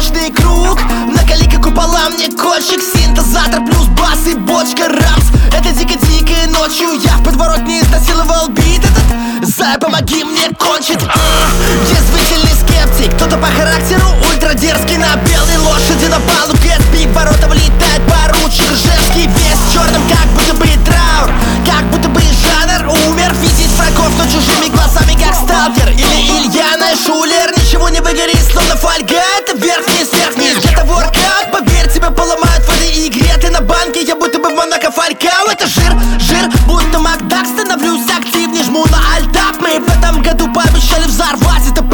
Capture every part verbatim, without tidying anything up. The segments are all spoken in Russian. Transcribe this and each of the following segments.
сложный круг. Накали-ка купола мне кольчик, синтезатор плюс бас и бочка рамс. Это дико-дико ночью я в подворотне изнасиловал бит этот. Зай, помоги мне кончить. Язвительный скептик, кто-то по характеру ультра дерзкий. На белой лошади на балу Гэтсби в ворота влетает поручик Ржевский. Весь в черном, как будто бы траур, как будто бы жанр умер. Видеть врагов, но чужими глазами, как сталкер или Ильяна Шулер. Ничего не выгорит, словно фольга. Это вверх-вниз, вверх-вниз, где-то воркаут. Поверь, тебя поломают в этой игре. Ты на банке, я будто бы в Монако Фалькау. Это жир, жир, будто Макдак. Становлюсь активней, жму на альтап. Мы в этом году пообещали взорвать это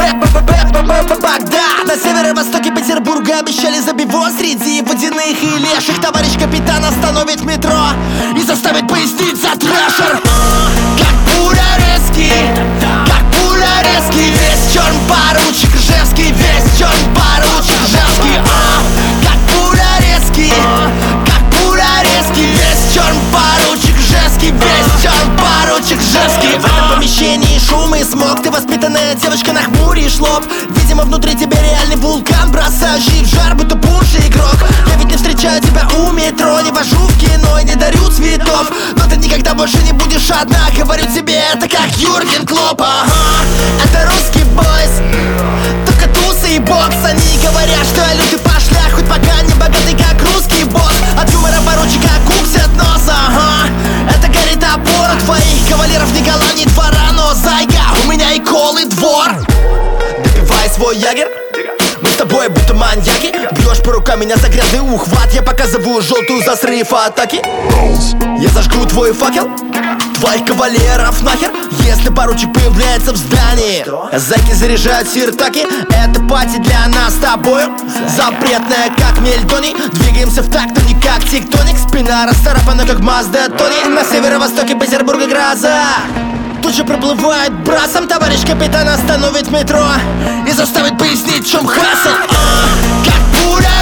Багдад. На северо-востоке Петербурга обещали забивон среди водяных и леших. Товарищ капитан остановит метро и заставит пояснить за трэшер. Как пуля резкий, как пуля резкий. Весь черн поручик Ржевский, весь черн поручик Ржевский. Как пуля резкий, как пуля резкий. Весь черн поручик Ржевский, весь черн поручик Ржевский. В этом помещении шум и смог. Ты воспитанная девочка, нахмуришь лоб. Видимо, внутри тебя реальный вулкан, бросающий в жар, будто бунши игрок. Я ведь не встречаю тебя у метро, не вожу в кино и не дарю цветов. Но ты никогда больше не будешь одна, говорю тебе, это как Юрген Клоп. Ага, это русский бойс, только тусы и бокс. Они говорят, что я лютый пошля, хоть пока не богатый, как русский босс. От юмора поручика куксят нос. Ага, это горит опора твоих кавалеров, ни кола, ни двора. Но зайка, у меня и колы двор. Допивай свой ягер, мы с тобой будто маньяки. Бьешь по рукам меня за грязный ухват. Я показываю желтую за срыв атаки. Я зажгу твой факел, твоих кавалеров нахер, если поручик появляется в здании. Зэки заряжают сиртаки, это пати для нас с тобою. Запретная, как мельдоний. Двигаемся в такт, но не как тектоник. Спина расцарапана, как Мазда Тони. На северо-востоке Петербурга гроза. Тут же проплывает брасом. Товарищ капитан остановит метро и заставит пояснить, в чем хасл. а, Как пуля